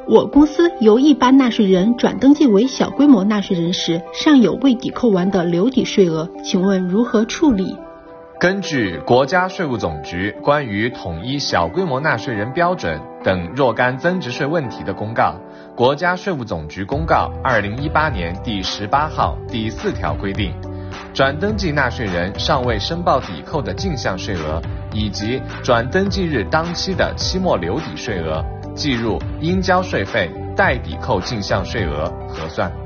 我公司由一般纳税人转登记为小规模纳税人时，尚有未抵扣完的留抵税额，请问如何处理？ 根据国家税务总局关于统一小规模纳税人标准等若干增值税问题的公告，国家税务总局公告2018年第18号第4条规定，转登记纳税人尚未申报抵扣的进项税额以及转登记日当期的期末留抵税额，计入应交税费待抵扣进项税额核算。